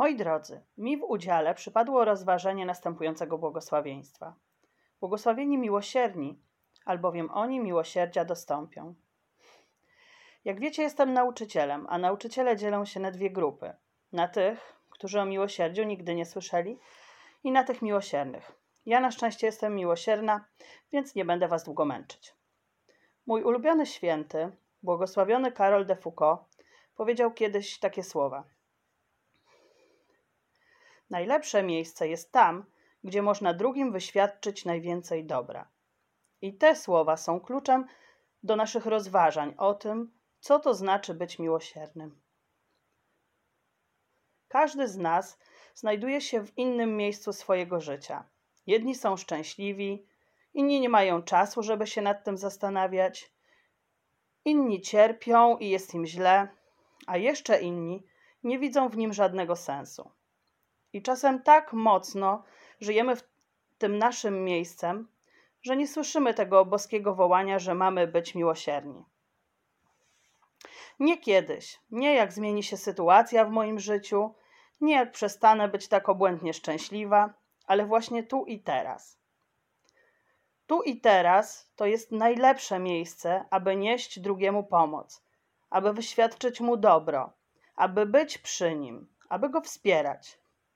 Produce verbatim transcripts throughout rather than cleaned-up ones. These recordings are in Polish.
Moi drodzy, mi w udziale przypadło rozważenie następującego błogosławieństwa. Błogosławieni miłosierni, albowiem oni miłosierdzia dostąpią. Jak wiecie, jestem nauczycielem, a nauczyciele dzielą się na dwie grupy. Na tych, którzy o miłosierdziu nigdy nie słyszeli, i na tych miłosiernych. Ja na szczęście jestem miłosierna, więc nie będę was długo męczyć. Mój ulubiony święty, błogosławiony Karol de Foucault, powiedział kiedyś takie słowa. Najlepsze miejsce jest tam, gdzie można drugim wyświadczyć najwięcej dobra. I te słowa są kluczem do naszych rozważań o tym, co to znaczy być miłosiernym. Każdy z nas znajduje się w innym miejscu swojego życia. Jedni są szczęśliwi, inni nie mają czasu, żeby się nad tym zastanawiać, inni cierpią i jest im źle, a jeszcze inni nie widzą w nim żadnego sensu. I czasem tak mocno żyjemy w tym naszym miejscem, że nie słyszymy tego boskiego wołania, że mamy być miłosierni. Nie kiedyś, nie jak zmieni się sytuacja w moim życiu, nie jak przestanę być tak obłędnie szczęśliwa, ale właśnie tu i teraz. Tu i teraz to jest najlepsze miejsce, aby nieść drugiemu pomoc, aby wyświadczyć mu dobro, aby być przy nim, aby go wspierać.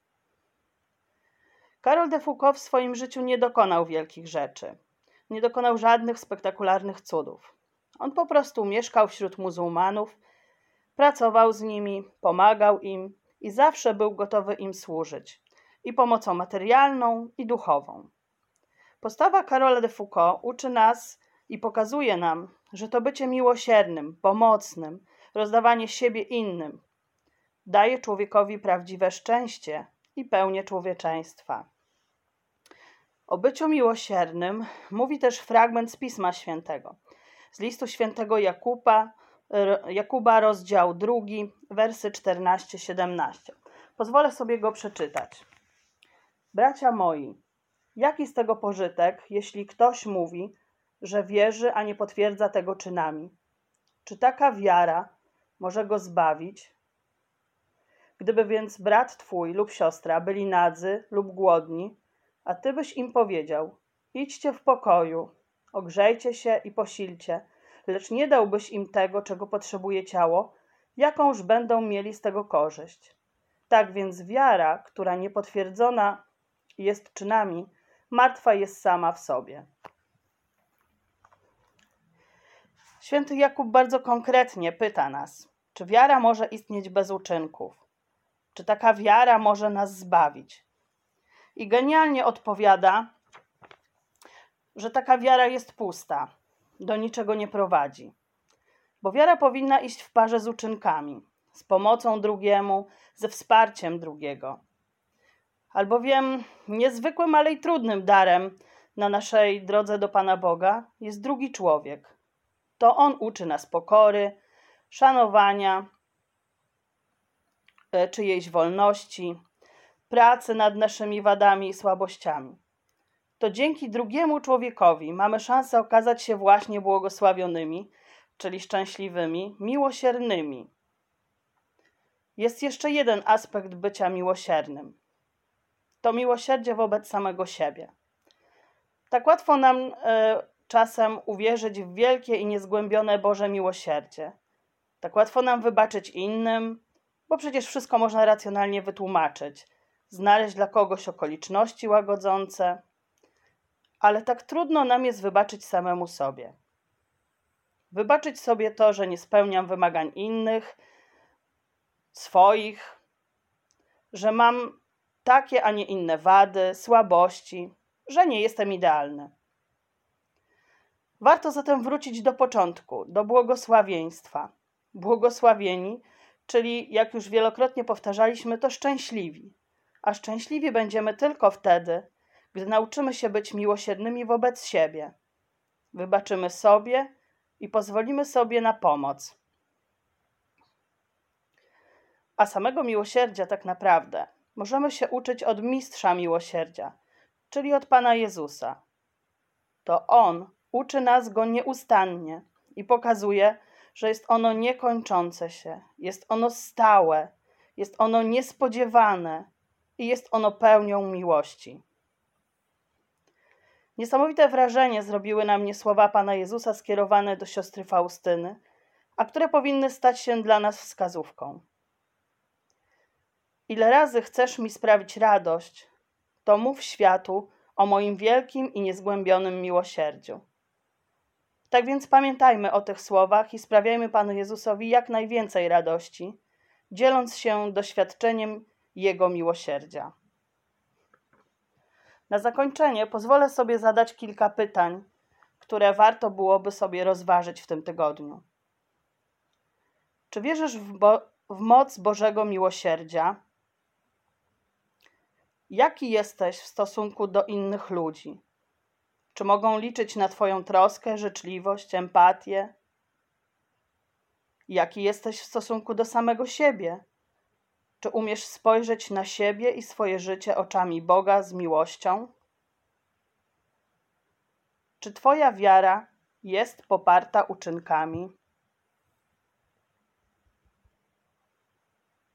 Karol de Foucault w swoim życiu nie dokonał wielkich rzeczy. Nie dokonał żadnych spektakularnych cudów. On po prostu mieszkał wśród muzułmanów, pracował z nimi, pomagał im i zawsze był gotowy im służyć. I pomocą materialną, i duchową. Postawa Karola de Foucault uczy nas i pokazuje nam, że to bycie miłosiernym, pomocnym, rozdawanie siebie innym daje człowiekowi prawdziwe szczęście i pełnię człowieczeństwa. O byciu miłosiernym mówi też fragment z Pisma Świętego, z listu świętego Jakuba, Jakuba rozdział drugi, wersy czternaście siedemnaście. Pozwolę sobie go przeczytać. Bracia moi, jaki z tego pożytek, jeśli ktoś mówi, że wierzy, a nie potwierdza tego czynami? Czy taka wiara może go zbawić? Gdyby więc brat twój lub siostra byli nadzy lub głodni, a ty byś im powiedział, idźcie w pokoju, ogrzejcie się i posilcie, lecz nie dałbyś im tego, czego potrzebuje ciało, jakąż będą mieli z tego korzyść. Tak więc wiara, która niepotwierdzona jest czynami, martwa jest sama w sobie. Święty Jakub bardzo konkretnie pyta nas, czy wiara może istnieć bez uczynków? Czy taka wiara może nas zbawić? I genialnie odpowiada, że taka wiara jest pusta, do niczego nie prowadzi. Bo wiara powinna iść w parze z uczynkami, z pomocą drugiemu, ze wsparciem drugiego. Albowiem niezwykłym, ale i trudnym darem na naszej drodze do Pana Boga jest drugi człowiek. To On uczy nas pokory, szanowania czyjejś wolności, pracy nad naszymi wadami i słabościami. To dzięki drugiemu człowiekowi mamy szansę okazać się właśnie błogosławionymi, czyli szczęśliwymi, miłosiernymi. Jest jeszcze jeden aspekt bycia miłosiernym. To miłosierdzie wobec samego siebie. Tak łatwo nam y, czasem uwierzyć w wielkie i niezgłębione Boże miłosierdzie. Tak łatwo nam wybaczyć innym, bo przecież wszystko można racjonalnie wytłumaczyć. Znaleźć dla kogoś okoliczności łagodzące. Ale tak trudno nam jest wybaczyć samemu sobie. Wybaczyć sobie to, że nie spełniam wymagań innych, swoich, że mam takie, a nie inne wady, słabości, że nie jestem idealny. Warto zatem wrócić do początku, do błogosławieństwa. Błogosławieni, czyli jak już wielokrotnie powtarzaliśmy, to szczęśliwi. A szczęśliwi będziemy tylko wtedy, gdy nauczymy się być miłosiernymi wobec siebie. Wybaczymy sobie i pozwolimy sobie na pomoc. A samego miłosierdzia tak naprawdę możemy się uczyć od mistrza miłosierdzia, czyli od Pana Jezusa. To On uczy nas go nieustannie i pokazuje, że jest ono niekończące się, jest ono stałe, Jest ono niespodziewane i jest ono pełnią miłości. Niesamowite wrażenie zrobiły na mnie słowa Pana Jezusa skierowane do siostry Faustyny, a które powinny stać się dla nas wskazówką. Ile razy chcesz mi sprawić radość, to mów światu o moim wielkim i niezgłębionym miłosierdziu. Tak więc pamiętajmy o tych słowach i sprawiajmy Panu Jezusowi jak najwięcej radości, dzieląc się doświadczeniem Jego miłosierdzia. Na zakończenie pozwolę sobie zadać kilka pytań, które warto byłoby sobie rozważyć w tym tygodniu. Czy wierzysz w, Bo- w moc Bożego miłosierdzia? Jaki jesteś w stosunku do innych ludzi? Czy mogą liczyć na Twoją troskę, życzliwość, empatię? Jaki jesteś w stosunku do samego siebie? Czy umiesz spojrzeć na siebie i swoje życie oczami Boga z miłością? Czy Twoja wiara jest poparta uczynkami?